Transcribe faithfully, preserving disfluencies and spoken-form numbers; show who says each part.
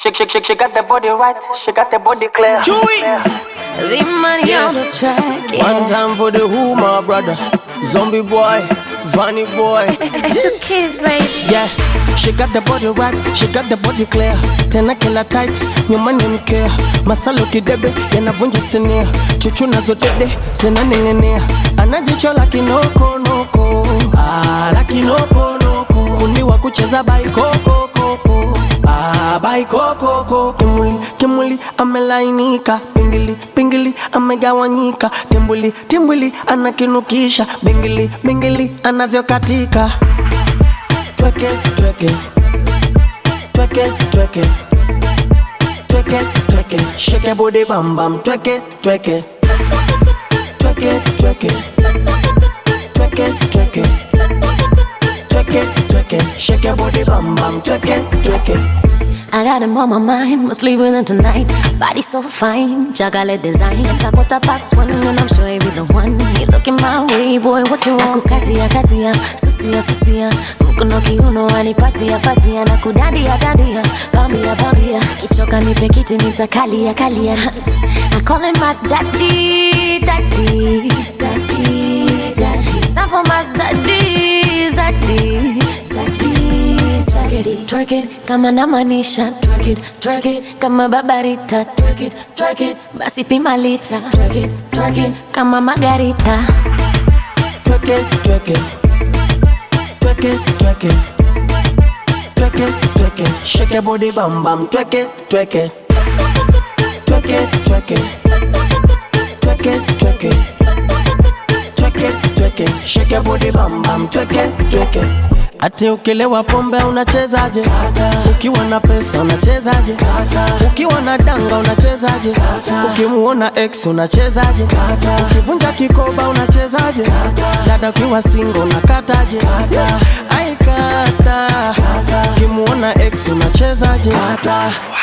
Speaker 1: She, she, she, she got the body right, she got the body clear.
Speaker 2: Chewy.
Speaker 3: The money
Speaker 2: Yeah.
Speaker 3: on the track, yeah.
Speaker 2: One time for the who, my brother. Zombie boy, Vanny boy.
Speaker 3: It's the kids, baby.
Speaker 2: Yeah, she got the body right, she got the body clear. Tena kila tight, nyumani mkea. Masalo kidebe, yanavunja sinia. Chuchu nazo dede, zinaning'enia. Anajicho la kinoko noko, ah, la kinoko noko. Fundi wa kucheza baikoko koko, ah, baikoko koko. Kimuli, kimuli, amelainika. Pingili, pingili, amegawanyika. Timbuli, timbuli, anakinukisha. Bingili, bingili, anavyokatika. Tweke, tweke, tweke, tweke, tweke, tweke, shake body bam bam, tweke, tweke, tweke, tweke, tweke, tweke, tweke, tweke, shake body bam bam, tweke, tweke.
Speaker 3: I got him on my mind, must leave with him tonight. Body so fine, Jagale design. It's a quarter past one, and I'm sure he'll be the one. He looking my way, boy, what you want? Nakukatia, katia, susia, susia. Mkono kiuno, anipatia, patia. Nakudadia, dadia, bambia, bambia. Kichoka nipe kiti, nitakalia, kalia. I call him my daddy, daddy, daddy, daddy. It's time for my zaddy, zaddy, zaddy. Twerk it, kama namanisha. Twerk it, twerk it, kama babarita. Twerk it, twerk it, basi pimalita. Twerk it, twerk it, kama margarita.
Speaker 2: Twerk it, twerk it, twerk it, twerk it, twerk it, twerk it, shake your body bam bam. Twerk it, twerk it, twerk it, twerk it, twerk it, twerk it, twerk it, twerk it, shake your body bam bam. Twerk it, twerk it. Ati ukilewa pombe unachezaje? Ukiwa na pesa unachezaje? Ukiwa na danga unachezaje? Ukimuona ex unachezaje? Ukivunja kikoba unachezaje? Dada ukiwa single unakataje? Ai kata. Ukimuona ex unachezaje?